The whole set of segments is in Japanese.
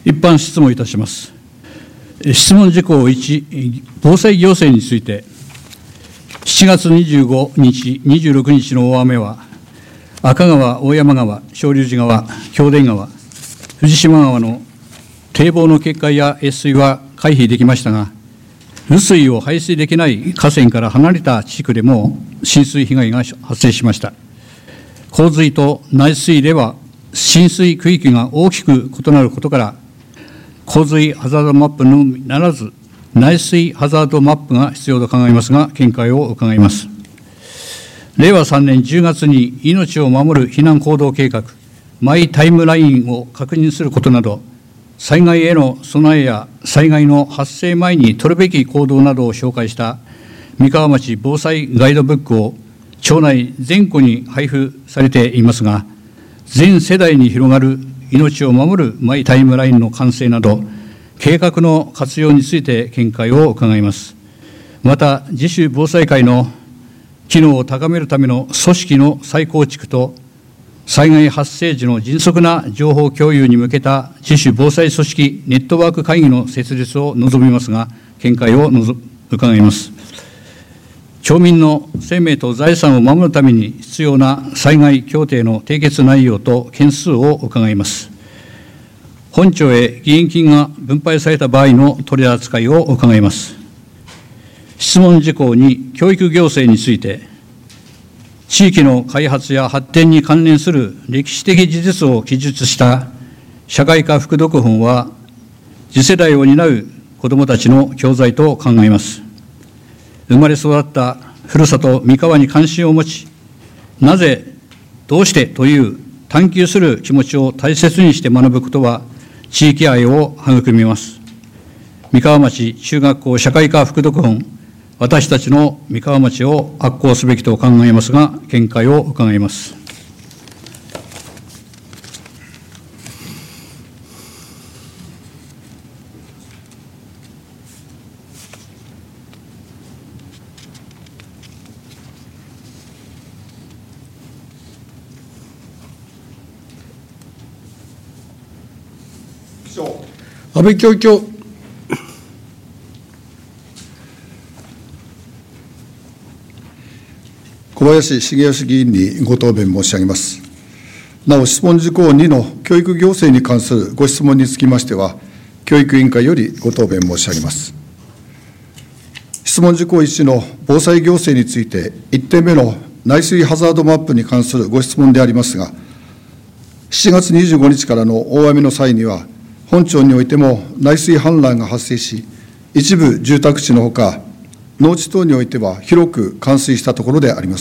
一般質問いたします。質問事項1、防災行政について、7月25日、26日の大雨は、赤川、大山川、鍾乳寺川、京田川、藤島川の堤防の決壊や越水は回避できましたが、雨水を排水できない河川から離れた地区でも浸水被害が発生しました。洪水と内水では浸水区域が大きく異なることから、洪水ハザードマップのみならず、内水ハザードマップが必要と考えますが、見解を伺います。令和3年10月に命を守る避難行動計画、マイタイムラインを確認することなど、災害への備えや災害の発生前に取るべき行動などを紹介した三河町防災ガイドブックを町内全戸に配布されていますが、全世代に広がる命を守るマイタイムラインの完成など、計画の活用について見解を伺います。また、自主防災会の機能を高めるための組織の再構築と、災害発生時の迅速な情報共有に向けた自主防災組織ネットワーク会議の設立を望みますが、見解を伺います。町民の生命と財産を守るために必要な災害協定の締結内容と件数を伺います。本庁へ義援金が分配された場合の取り扱いを伺います。質問事項に、教育行政について、地域の開発や発展に関連する歴史的事実を記述した社会科副読本は、次世代を担う子どもたちの教材と考えます。生まれ育ったふるさと三河に関心を持ち、なぜ、どうしてという探求する気持ちを大切にして学ぶことは、地域愛を育みます。三河町中学校社会科副読本、私たちの三河町を発行すべきと考えますが、見解を伺います。 安倍教育長。小林茂義議員にご答弁申し上げます。なお、質問事項2の教育行政に関するご質問につきましては、教育委員会よりご答弁申し上げます。質問事項1の防災行政について、1点目の内水ハザードマップに関するご質問でありますが、7月25日からの大雨の際には、本町においても内水氾濫が発生し、一部住宅地のほか、農地等においては広く冠水したところであります。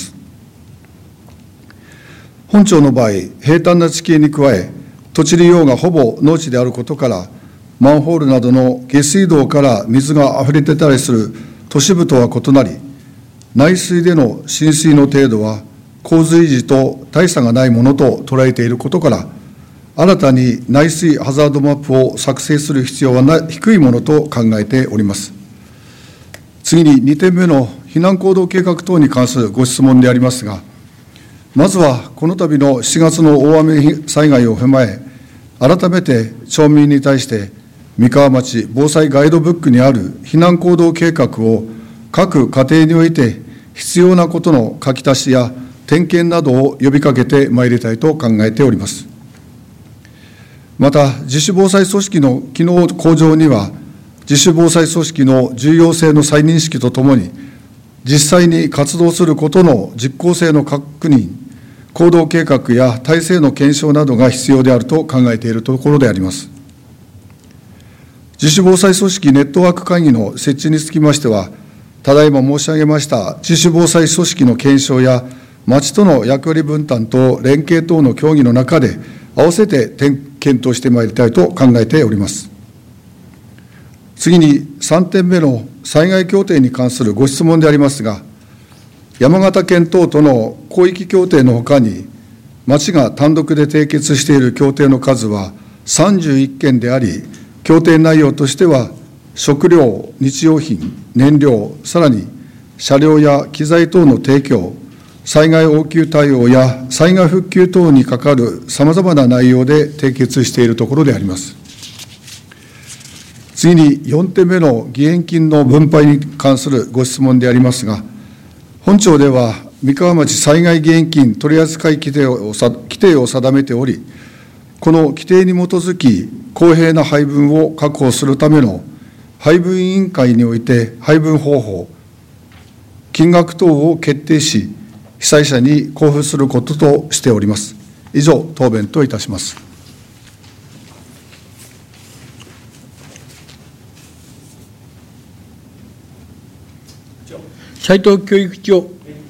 本町の場合、平坦な地形に加え、土地利用がほぼ農地であることから、マンホールなどの下水道から水があふれ出たりする都市部とは異なり、内水での浸水の程度は洪水時と大差がないものと捉えていることから、新たに内水ハザードマップを作成する必要は低いものと考えております。次に2点目の避難行動計画等に関するご質問でありますが、まずはこの度の7月の大雨災害を踏まえ、改めて町民に対して三河町防災ガイドブックにある避難行動計画を各家庭において必要なことの書き足しや点検などを呼びかけてまいりたいと考えております。また、自主防災組織の機能向上には、自主防災組織の重要性の再認識とともに、実際に活動することの実効性の確認、行動計画や体制の検証などが必要であると考えているところであります。自主防災組織ネットワーク会議の設置につきましては、ただいま申し上げました自主防災組織の検証や、町との役割分担と連携等の協議の中で、合わせて検討してまいりたいと考えております。次に3点目の災害協定に関するご質問でありますが、山形県等との広域協定のほかに、町が単独で締結している協定の数は31件であり、協定内容としては、食料、日用品、燃料、さらに車両や機材等の提供、災害応急対応や災害復旧等にかかるさまざまな内容で締結しているところであります。 次に4点目の義援金の分配に関するご質問でありますが、本庁では三河町災害義援金取扱規定を定めており、この規定に基づき、公平な配分を確保するための配分委員会において配分方法、金額等を決定し、被災者に交付することとしております。以上、答弁といたします。 斉藤教育長。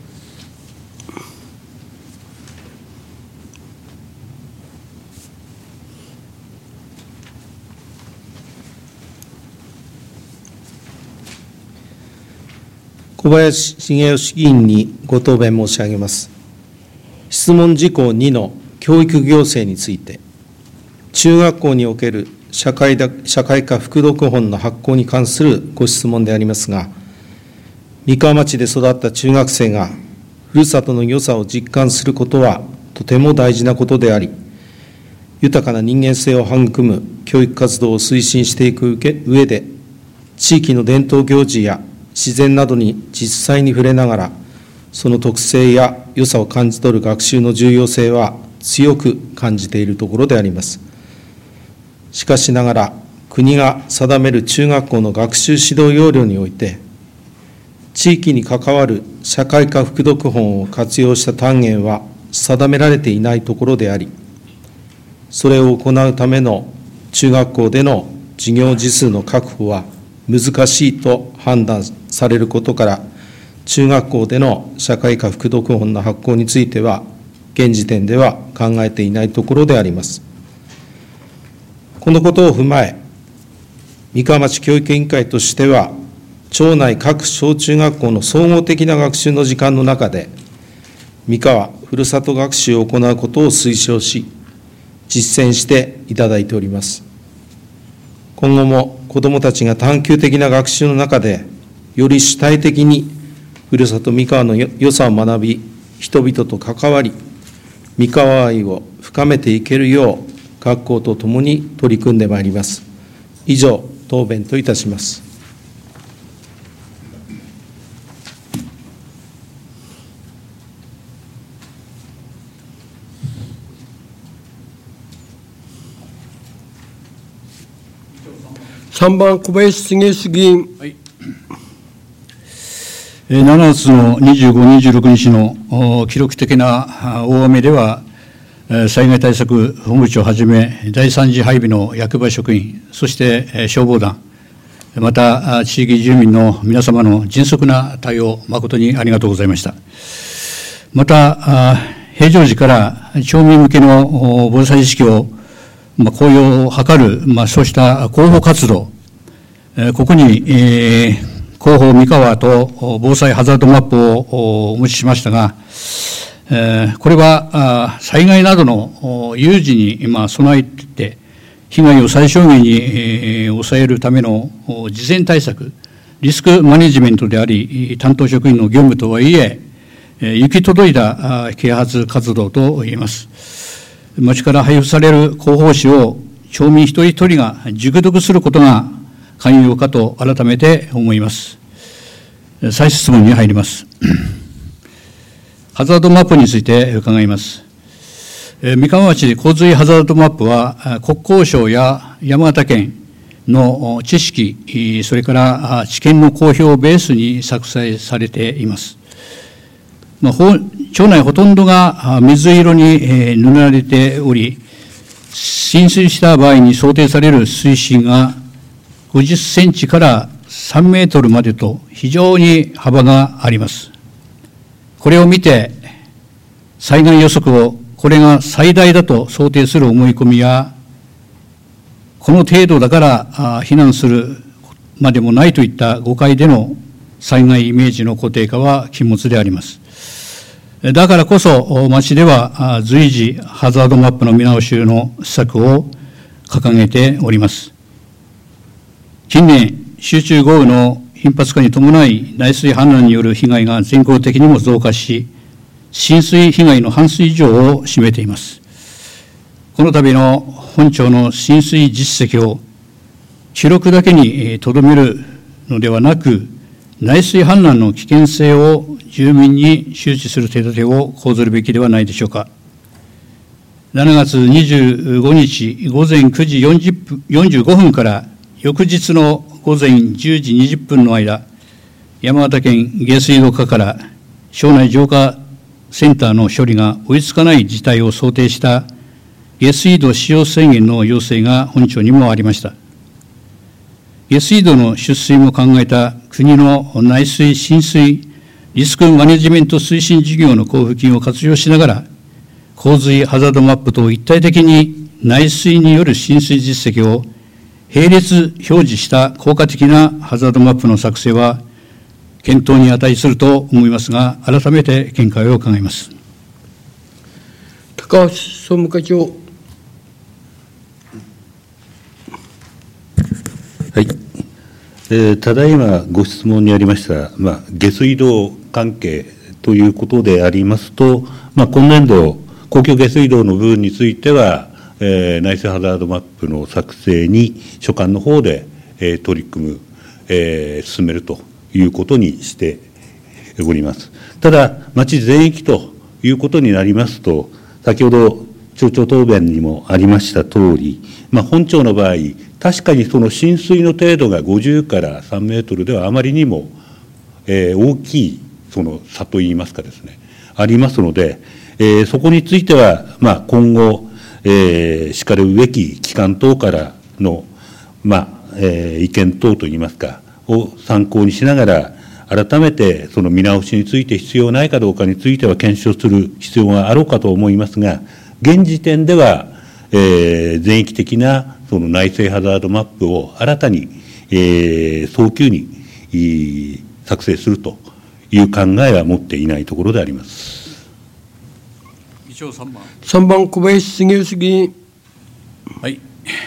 小林茂義議員にご答弁申し上げます。質問事項2の教育行政について、中学校における社会科副読本の発行に関するご質問でありますが、三河町で育った中学生がふるさとの良さを実感することはとても大事なことであり、豊かな人間性を育む教育活動を推進していく上で、地域の伝統行事や自然などに実際に触れながら、その特性や良さを感じ取る学習の重要性は強く感じているところであります。しかしながら、国が定める中学校の学習指導要領において、地域に関わる社会科副読本を活用した単元は定められていないところであり、それを行うための中学校での授業時数の確保は難しいと判断されることから、中学校での社会科副読本の発行については、現時点では考えていないところであります。このことを踏まえ、三河町教育委員会としては、町内各小中学校の総合的な学習の時間の中で、三河ふるさと学習を行うことを推奨し、実践していただいております。今後も子どもたちが探究的な学習の中で、より主体的にふるさと三河の良さを学び、人々と関わり、三河愛を深めていけるよう、学校とともに取り組んでまいります。以上、答弁といたします。 3番、小林茂義議員。 はい、7月の25、26日の記録的な大雨では、災害対策本部長をはじめ、第3次配備の役場職員、そして消防団、また地域住民の皆様の迅速な対応、誠にありがとうございました。また、平常時から町民向けの防災意識を高揚を図る、そうした広報活動、ここに、広報三河と防災ハザードマップをお持ちしましたが、これは災害などの有事に備えて、被害を最小限に抑えるための事前対策、リスクマネジメントであり、担当職員の業務とはいえ、行き届いた啓発活動と言えます。町から配布される広報誌を町民一人一人が熟読することが肝要かと改めて思います。再質問に入ります。ハザードマップについて伺います。三河町洪水ハザードマップは国交省や山形県の知識、それから知見の公表をベースに作成されています。町内ほとんどが水色に塗られており、浸水した場合に想定される水深が50センチから3メートルまでと非常に幅があります。これを見て、災害予測をこれが最大だと想定する思い込みや、この程度だから避難するまでもないといった誤解での災害イメージの固定化は禁物であります。だからこそ町では随時ハザードマップの見直しの施策を掲げております。近年、集中豪雨の頻発化に伴い内水氾濫による被害が全国的にも増加し、浸水被害の半数以上を占めています。この度の本庁の浸水実績を記録だけにとどめるのではなく、内水氾濫の危険性を住民に周知する手立てを講ずるべきではないでしょうか。7月25日午前9時45分から翌日の午前10時20分の間、山形県下水道課から庄内浄化センターの処理が追いつかない事態を想定した下水道使用制限の要請が本庁にもありました。下水道の出水も考えた国の内水浸水リスクマネジメント推進事業の交付金を活用しながら、洪水ハザードマップと一体的に内水による浸水実績を並列表示した効果的なハザードマップの作成は検討に値すると思いますが、改めて見解を伺います。 高橋総務課長。 はい、ただいまご質問にありました、下水道関係ということでありますと、今年度、公共下水道の部分については、内水ハザードマップの作成に所管の方で、取り組む、進めるということにしております。ただ、町全域ということになりますと、先ほど町長答弁にもありましたとおり、本町の場合、確かにその浸水の程度が50から3メートルではあまりにも、大きいその差といいますかですね、ありますので、そこについては、今後、しかるべき機関等からの、意見等といいますか、を参考にしながら、改めてその見直しについて必要ないかどうかについては検証する必要があろうかと思いますが、現時点では、全域的なその内水ハザードマップを新たに、早急に作成するという考えは持っていないところであります。 3番小林茂義議員。 はい。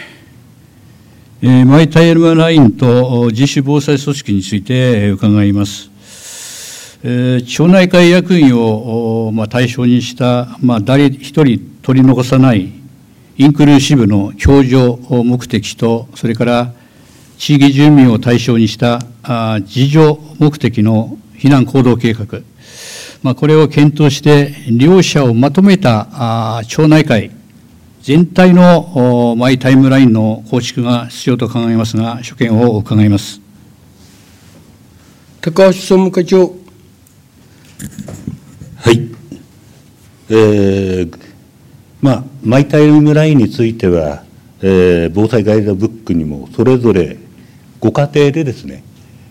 マイタイムラインと自主防災組織について伺います。町内会役員を対象にした誰一人取り残さないインクルーシブの共助目的と、それから地域住民を対象にした自助目的の避難行動計画、これを検討して両者をまとめた町内会全体のマイタイムラインの構築が必要と考えますが、所見を伺います。 高橋総務課長。 はい。マイタイムラインについては、防災ガイドブックにもそれぞれご家庭でですね、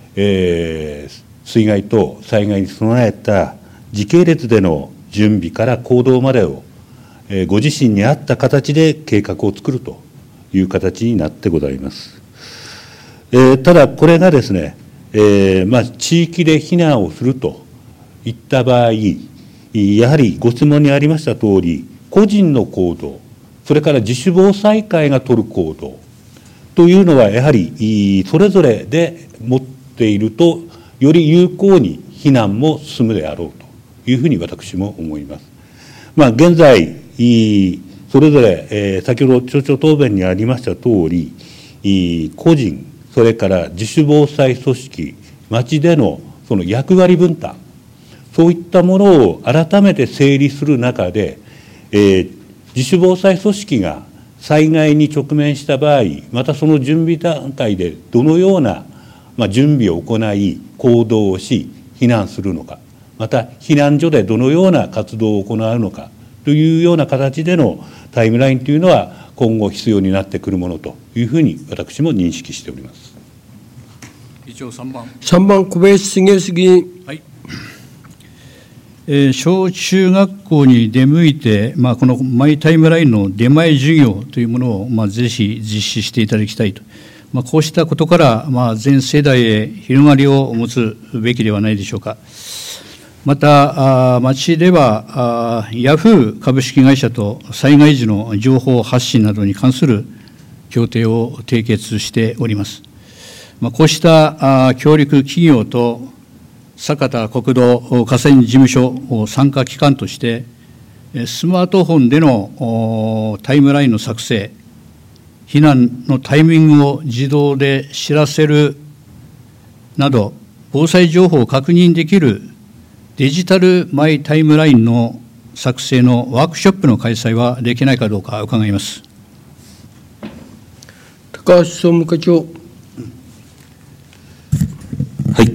水害と災害に備えた時系列での準備から行動までを、ご自身に合った形で計画を作るという形になってございます。ただこれがですね、地域で避難をするといった場合、やはりご質問にありましたとおり、個人の行動、それから自主防災会が取る行動というのは、やはりそれぞれで持っていると、より有効に避難も進むであろうというふうに私も思います。現在、それぞれ、先ほど町長答弁にありましたとおり、個人、それから自主防災組織、町でのその役割分担、そういったものを改めて整理する中で、自主防災組織が災害に直面した場合、またその準備段階でどのような、準備を行い、行動をし、避難するのか、また避難所でどのような活動を行うのかというような形でのタイムラインというのは、今後必要になってくるものというふうに私も認識しております。 3番小林茂義議員。 はい。小中学校に出向いて、このマイタイムラインの出前授業というものを、ぜひ実施していただきたいと、こうしたことから、全世代へ広がりを持つべきではないでしょうか。また、町ではヤフー株式会社と災害時の情報発信などに関する協定を締結しております。こうした協力企業と酒田国土河川事務所を参加機関として、スマートフォンでのタイムラインの作成、 避難のタイミングを自動で知らせるなど、防災情報を確認できるデジタルマイタイムラインの作成のワークショップの開催はできないかどうか伺います。 高橋総務課長。 はい。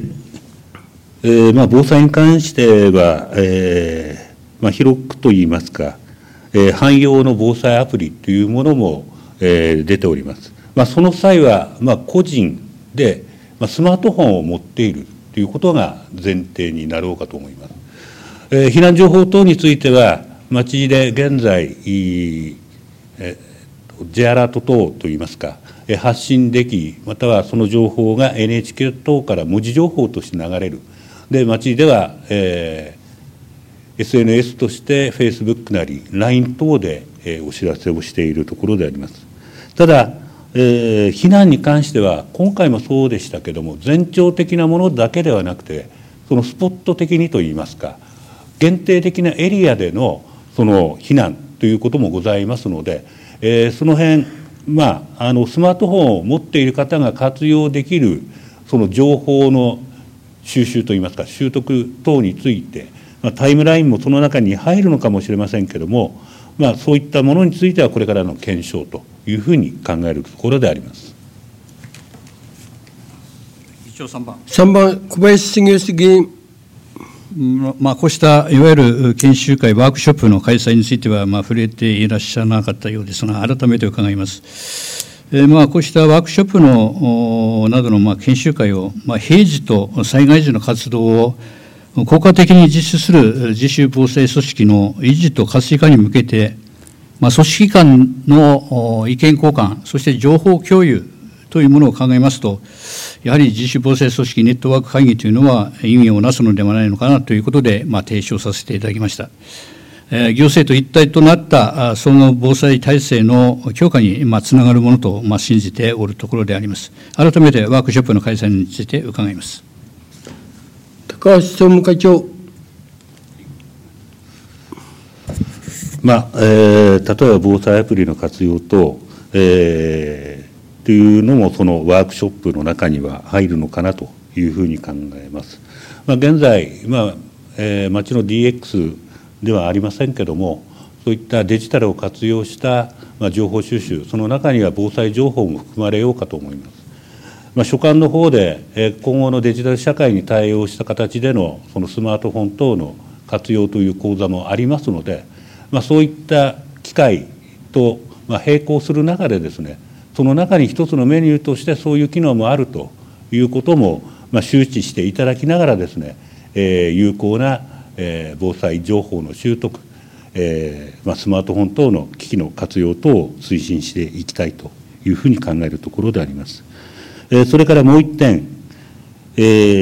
防災に関しては、広くといいますか、汎用の防災アプリというものも、出ております。その際は、個人で、スマートフォンを持っているということが前提になろうかと思います。避難情報等については、町で現在、J アラート等といいますか、発信でき、またはその情報が NHK 等から文字情報として流れる。で、町では、SNS として Facebook なり LINE 等で、お知らせをしているところであります。ただ、避難に関しては今回もそうでしたけども、前兆的なものだけではなくて、そのスポット的にといいますか、限定的なエリアでのその避難ということもございますので、その辺、スマートフォンを持っている方が活用できるその情報の収集といいますか、習得等について、タイムラインもその中に入るのかもしれませんけれども、そういったものについてはこれからの検証というふうに考えるところであります。 一応3番。 3番、小林茂義議員。 こうしたいわゆる研修会、ワークショップの開催については、触れていらっしゃらなかったようですが、改めて伺います。こうしたワークショップのなどの研修会を、平時と災害時の活動を効果的に実施する自主防災組織の維持と活性化に向けて、組織間の意見交換、そして情報共有というものを考えますと、やはり自主防災組織ネットワーク会議というのは意味をなすのではないのかなということで、提唱させていただきました。行政と一体となったその防災体制の強化につながるものと信じておるところであります。改めてワークショップの開催について伺います。 高橋総務課長。 例えば防災アプリの活用と、というのもそのワークショップの中には入るのかなというふうに考えます。現在、町の DX ではありませんけども、そういったデジタルを活用した情報収集、その中には防災情報も含まれようかと思います。所管の方で今後のデジタル社会に対応した形でのそのスマートフォン等の活用という講座もありますので、そういった機会と並行する中でですね、その中に一つのメニューとしてそういう機能もあるということも周知していただきながらですね、有効な防災情報の習得、スマートフォン等の機器の活用等を推進していきたいというふうに考えるところであります。それからもう一点、ネ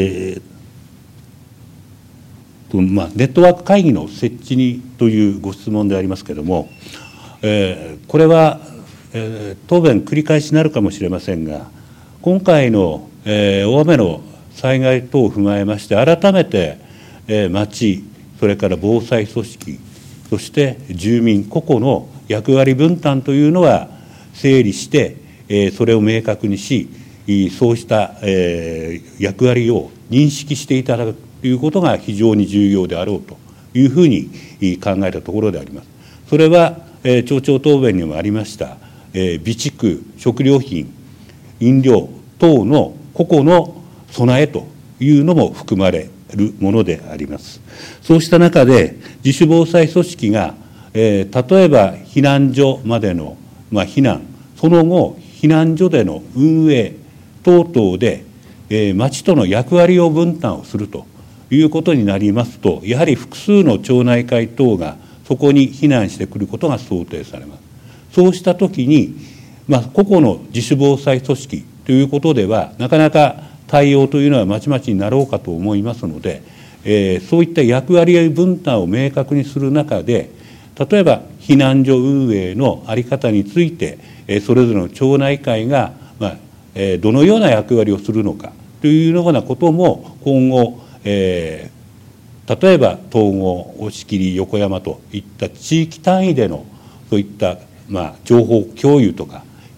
ットワーク会議の設置にというご質問でありますけれども、これは、答弁繰り返しになるかもしれませんが、今回の、大雨の災害等を踏まえまして、改めて、町、それから防災組織、そして住民個々の役割分担というのは整理して、それを明確にし、そうした、役割を認識していただくということが非常に重要であろうというふうに考えたところであります。それは、町長答弁にもありました、備蓄、食料品、飲料等の個々の備えというのも含まれるものであります。そうした中で自主防災組織が、例えば避難所までの、避難、その後避難所での運営等々で、町との役割を分担をするということになりますと、やはり複数の町内会等がそこに避難してくることが想定されます。そうしたときに、個々の自主防災組織ということではなかなか対応というのはまちまちになろうかと思いますので、そういった役割分担を明確にする中で、例えば避難所運営の在り方について、それぞれの町内会が、どのような役割をするのかというようなことも今後、例えば東郷、押切、横山といった地域単位でのそういった、情報共有とか避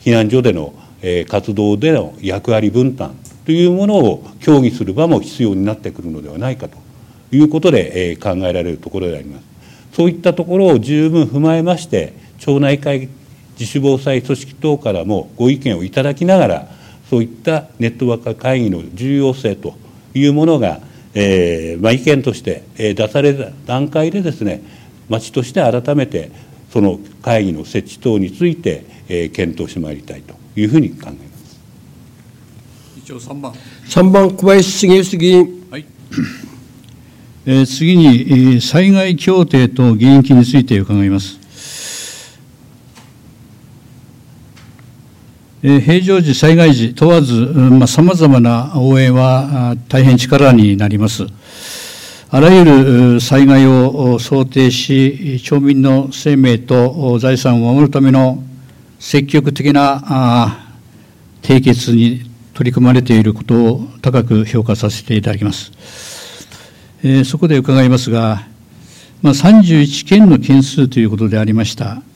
避難所での活動での役割分担というものを協議する場も必要になってくるのではないかということで考えられるところであります。そういったところを十分踏まえまして、町内会自主防災組織等からもご意見をいただきながら、そういったネットワーク会議の重要性というものが、意見として出された段階でですね、町として改めてその会議の設置等について検討してまいりたいというふうに考えます。 一応3番。 3番、小林茂之議員。 はい。次に、災害協定と義援金について伺います。平常時、災害時問わず、さまざまな応援は大変力になります。あらゆる災害を想定し、町民の生命と財産を守るための積極的な締結に取り組まれていることを高く評価させていただきます。そこで伺いますが、31件の件数ということでありました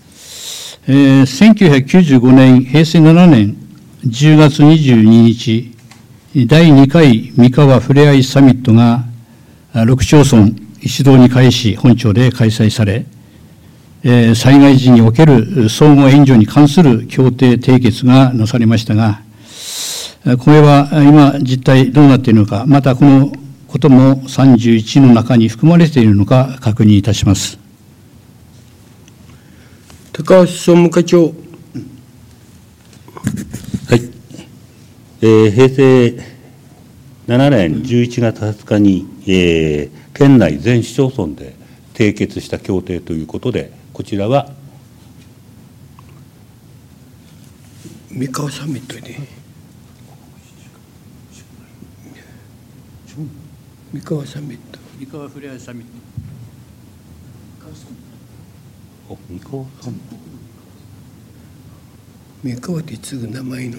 。1995年、平成7年10月22日、第2回三河ふれあいサミットが6町村一堂に会し本町で開催され、災害時における相互援助に関する協定締結がなされましたが、これは今実態どうなっているのか、またこのことも31の中に含まれているのか確認いたします。 高橋総務課長。 はい。平成7年11月20日に、県内全市町村で締結した協定ということで、こちらは三河サミットで、三河サミット、 三河ふれあいサミット、 三河サミット、 三河って継ぐ名前の。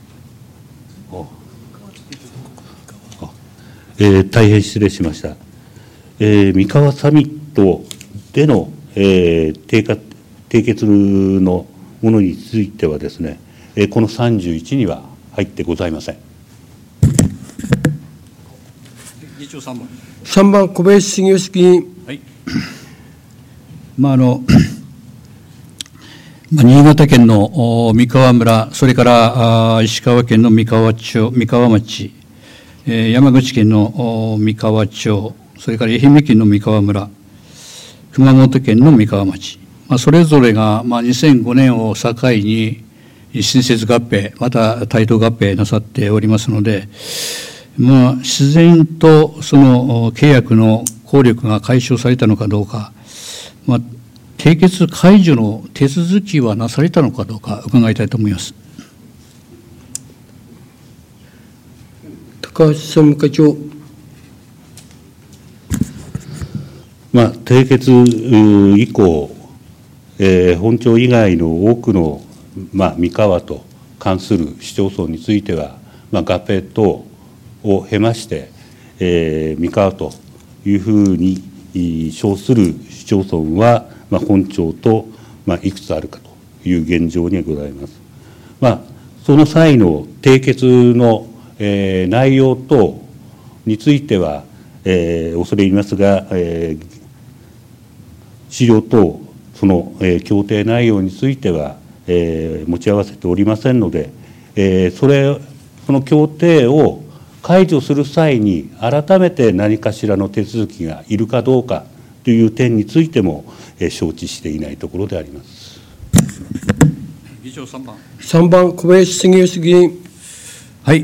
大変失礼しました。三河サミットでの、締結のものについてはですね、この31には入ってございません。 議長3番。 3番、小林茂之議員。 はい。新潟県の三河村、それから石川県の三河町、山口県の三河町、それから愛媛県の三河村、熊本県の三河町、それぞれが2005年を境に新設合併、また対等合締なさっておりますので、自然とその契約の効力が解消されたのかどうか、締結解除の手続きはなされたのかどうか伺いたいと思います。 高橋総務課長。 締結以降、本町以外の多くの、三河と関する市町村については、合併等を経まして、三河というふうに称する市町村は、本町と、いくつあるかという現状にございます。その際の締結の、内容等については、恐れ入りますが、資料等、その、協定内容については、持ち合わせておりませんので、その協定を解除する際に改めて何かしらの手続きがいるかどうかという点についても、承知していないところであります。 議長3番。 3番、小林茂之議員。 はい、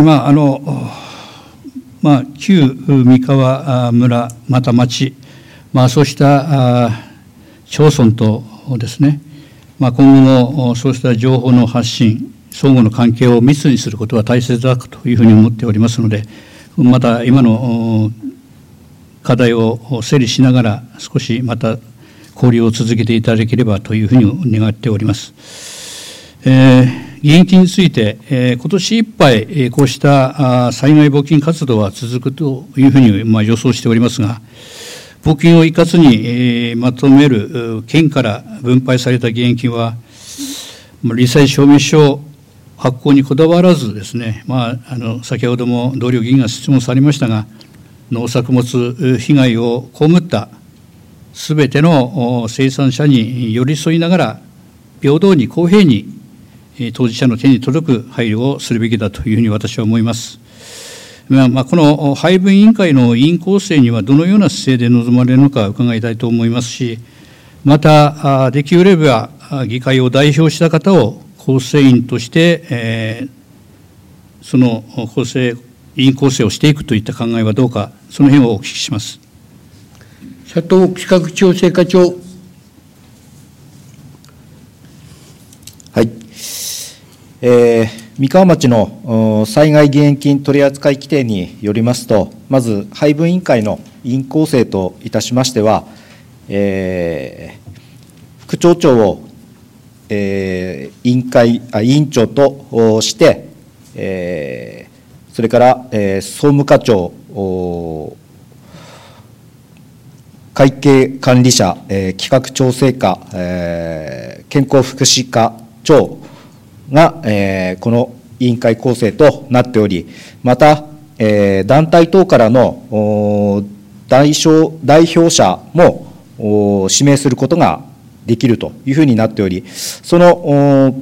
旧三河村、また町、そうした町村とですね、今後もそうした情報の発信、相互の関係を密にすることは大切だというふうに思っておりますので、また今の課題を整理しながら、少しまた交流を続けていただければというふうに願っております。義援金について、今年いっぱい、こうした災害募金活動は続くというふうに予想しておりますが、募金を一括にまとめる県から分配された義援金は、 罹災証明書発行にこだわらずですね、先ほども同僚議員が質問されましたが、農作物被害を被ったすべての生産者に寄り添いながら、平等に公平に当事者の手に届く配慮をするべきだというふうに私は思います。この配分委員会の委員構成にはどのような姿勢で臨まれるのか伺いたいと思いますし、また、できうれば議会を代表した方を構成員として、その委員構成をしていくといった考えはどうか、その辺をお聞きします。 佐藤企画調整課長。 はい。三河町の災害義援金取扱規定によりますと、まず配分委員会の委員構成といたしましては、副町長を、委員長として、それから、総務課長、会計管理者、企画調整課、健康福祉課長が、この委員会構成となっており、また、団体等からの代表者も指名することができるというふうになっており、その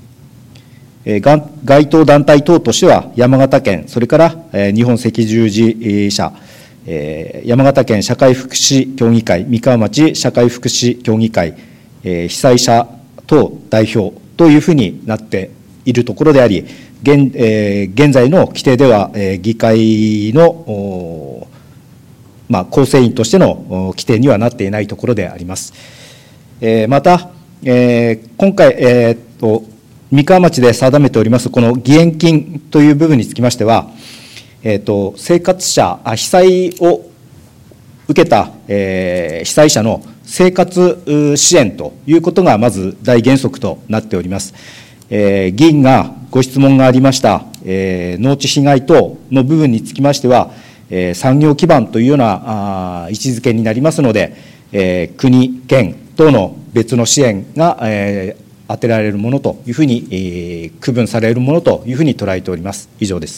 該当団体等としては、山形県、それから日本赤十字社、山形県社会福祉協議会、三河町社会福祉協議会、被災者等代表というふうになっているところであり、現在の規定では、議会の、構成員としての規定にはなっていないところであります。また、今回、三河町で定めております、この義援金という部分につきましては、生活者、被災を受けた、被災者の生活支援ということがまず大原則となっております。議員がご質問がありました、農地被害等の部分につきましては、産業基盤というような位置づけになりますので、国、県等の別の支援が、当てられるものというふうに、区分されるものというふうに捉えております。以上です。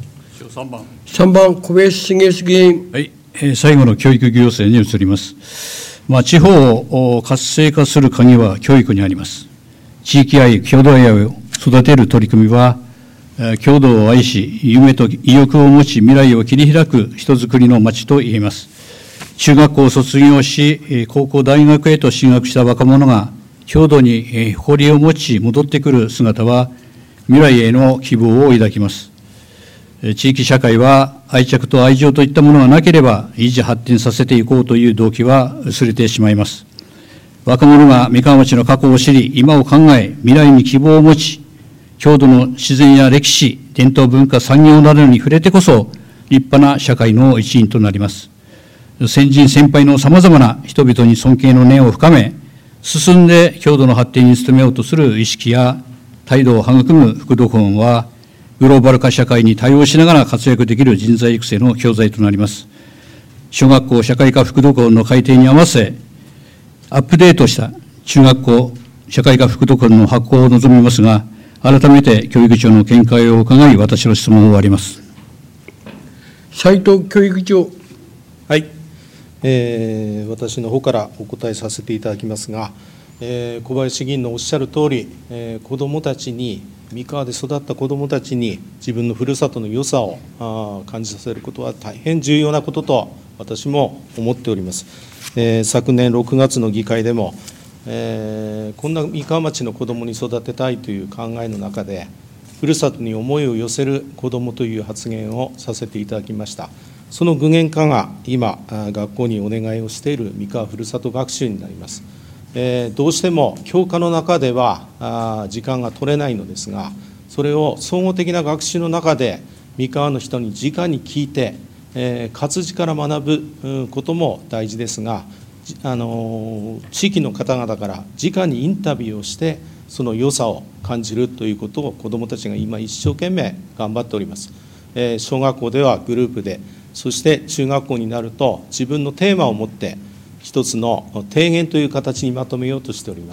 3番、小林茂之議員。 はい、最後の教育行政に移ります。地方を活性化する鍵は教育にあります。地域愛、郷土愛を育てる取り組みは、郷土を愛し、夢と意欲を持ち、未来を切り開く人づくりの町と言えます。中学校を卒業し、高校、大学へと進学した若者が、郷土に誇りを持ち、戻ってくる姿は、未来への希望を抱きます。地域社会は愛着と愛情といったものがなければ維持発展させていこうという動機は薄れてしまいます。若者が三河町の過去を知り、今を考え、未来に希望を持ち、郷土の自然や歴史、伝統文化、産業などに触れてこそ、立派な社会の一員となります。先人先輩のさまざまな人々に尊敬の念を深め、進んで郷土の発展に努めようとする意識や態度を育む副読本は、グローバル化社会に対応しながら活躍できる人材育成の教材となります。小学校社会科副読本の改定に合わせ、アップデートした中学校社会科副読本の発行を望みますが、改めて教育庁の見解を伺い、私の質問を終わります。 斉藤教育長。 はい、私の方からお答えさせていただきますが、小林議員のおっしゃる通り、子どもたちに、三河で育った子どもたちに自分のふるさとの良さを感じさせることは大変重要なことと私も思っております。昨年6月の議会でも、こんな三河町の子どもに育てたいという考えの中で、ふるさとに思いを寄せる子どもという発言をさせていただきました。その具現化が今、学校にお願いをしている三河ふるさと学習になります。どうしても教科の中では時間が取れないのですが、それを総合的な学習の中で三河の人に直に聞いて、活字から学ぶことも大事ですが、地域の方々から直にインタビューをしてその良さを感じるということを子どもたちが今一生懸命頑張っております。小学校ではグループで、そして中学校になると自分のテーマを持って一つの提言という形にまとめようとしております。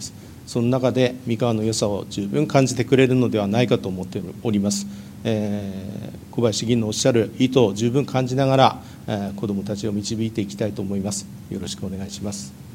その中で三河の良さを十分感じてくれるのではないかと思っております。小林議員のおっしゃる意図を十分感じながら、子どもたちを導いていきたいと思います。よろしくお願いします。